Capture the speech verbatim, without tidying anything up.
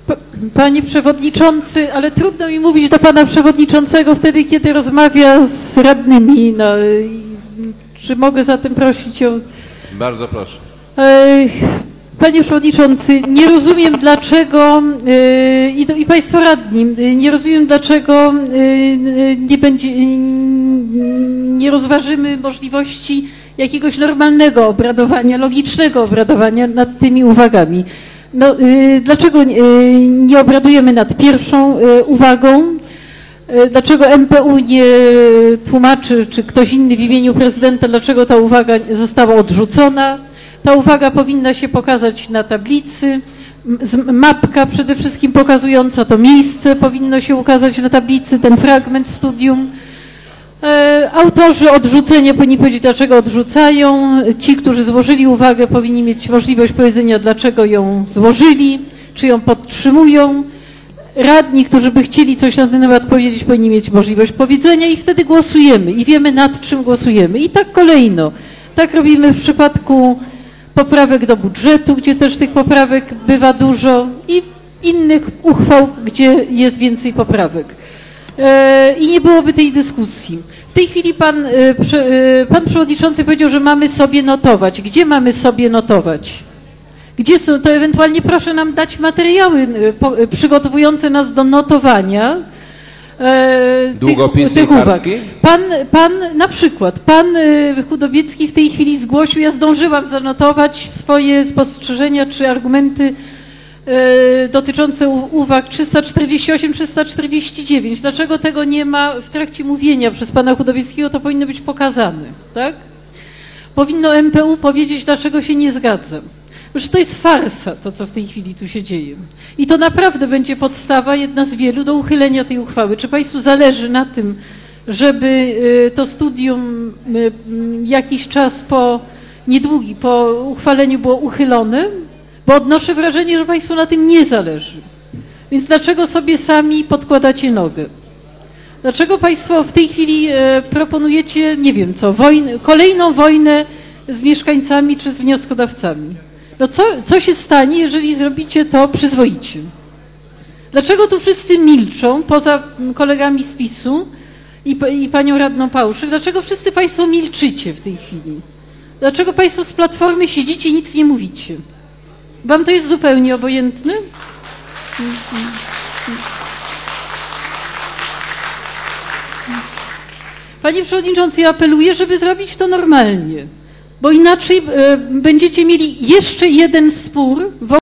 Panie Przewodniczący, ale trudno mi mówić do Pana Przewodniczącego wtedy, kiedy rozmawia z radnymi. No, czy mogę zatem prosić o... Bardzo proszę. Panie Przewodniczący, nie rozumiem dlaczego, i, i Państwo radni, nie rozumiem dlaczego nie będzie, nie rozważymy możliwości jakiegoś normalnego obradowania, logicznego obradowania nad tymi uwagami. No, y, dlaczego y, nie obradujemy nad pierwszą y, uwagą? Y, dlaczego M P U nie tłumaczy, czy ktoś inny w imieniu prezydenta, dlaczego ta uwaga została odrzucona? Ta uwaga powinna się pokazać na tablicy. Mapka przede wszystkim pokazująca to miejsce powinno się ukazać na tablicy, ten fragment studium. Autorzy odrzucenia powinni powiedzieć, dlaczego odrzucają. Ci, którzy złożyli uwagę, powinni mieć możliwość powiedzenia, dlaczego ją złożyli, czy ją podtrzymują. Radni, którzy by chcieli coś na ten temat powiedzieć, powinni mieć możliwość powiedzenia i wtedy głosujemy i wiemy, nad czym głosujemy. I tak kolejno. Tak robimy w przypadku poprawek do budżetu, gdzie też tych poprawek bywa dużo i innych uchwał, gdzie jest więcej poprawek. I nie byłoby tej dyskusji. W tej chwili pan, pan Przewodniczący powiedział, że mamy sobie notować. Gdzie mamy sobie notować? Gdzie są? To ewentualnie proszę nam dać materiały przygotowujące nas do notowania Długopisy tych, tych uwag. Pan, pan, na przykład, pan Chudobiecki w tej chwili zgłosił, ja zdążyłam zanotować swoje spostrzeżenia czy argumenty dotyczące uwag trzysta czterdzieści osiem, trzysta czterdzieści dziewięć. Dlaczego tego nie ma w trakcie mówienia przez pana Chudobieckiego, to powinno być pokazane, tak? Powinno M P U powiedzieć, dlaczego się nie zgadza. Że to jest farsa, to co w tej chwili tu się dzieje. I to naprawdę będzie podstawa, jedna z wielu, do uchylenia tej uchwały. Czy państwu zależy na tym, żeby to studium jakiś czas po, niedługi, po uchwaleniu było uchylone? Bo odnoszę wrażenie, że państwu na tym nie zależy. Więc dlaczego sobie sami podkładacie nogę? Dlaczego państwo w tej chwili e, proponujecie, nie wiem co, wojnę, kolejną wojnę z mieszkańcami czy z wnioskodawcami? No co, co się stanie, jeżeli zrobicie to przyzwoicie? Dlaczego tu wszyscy milczą, poza kolegami z PiS-u i, i panią radną Pałszyk? Dlaczego wszyscy państwo milczycie w tej chwili? Dlaczego państwo z Platformy siedzicie i nic nie mówicie? Wam to jest zupełnie obojętne? Panie Przewodniczący, ja apeluję, żeby zrobić to normalnie, bo inaczej y, będziecie mieli jeszcze jeden spór